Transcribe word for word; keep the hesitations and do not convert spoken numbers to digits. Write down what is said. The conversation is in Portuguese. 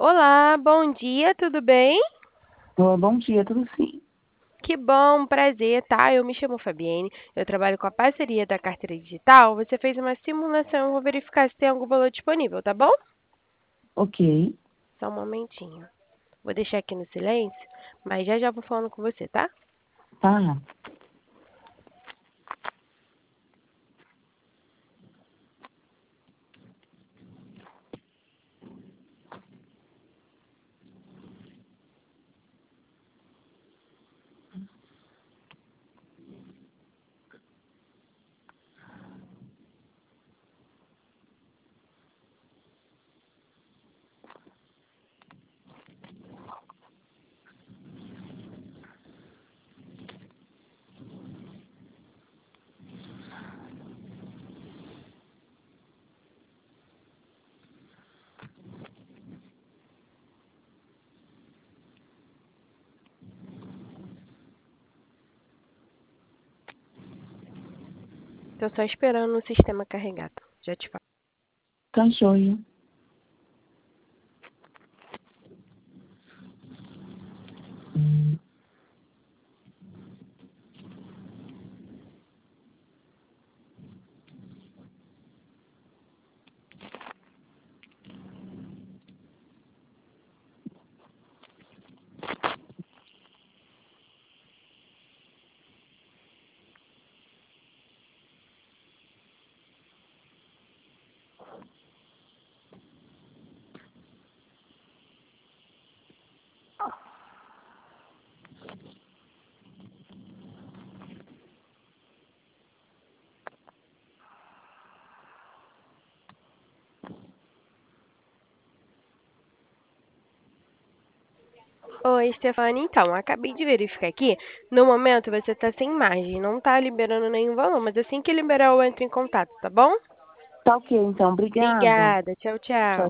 Olá, bom dia, tudo bem? Ô, bom dia, tudo sim. Que bom, prazer, tá? Eu me chamo Fabienne, eu trabalho com a parceria da carteira digital. Você fez uma simulação, eu vou verificar se tem algum valor disponível, tá bom? Ok, Só um momentinho. Vou deixar aqui no silêncio, mas já já vou falando com você, tá? tá. Tô só esperando o sistema carregar, tá? Já te falo. Tá joia. Oi, Stefane. Então, acabei de verificar aqui. No momento você está sem margem, não está liberando nenhum valor, mas assim que liberar eu entro em contato, tá bom? Tá ok, então. Obrigada. Obrigada. Tchau, tchau. Tchau.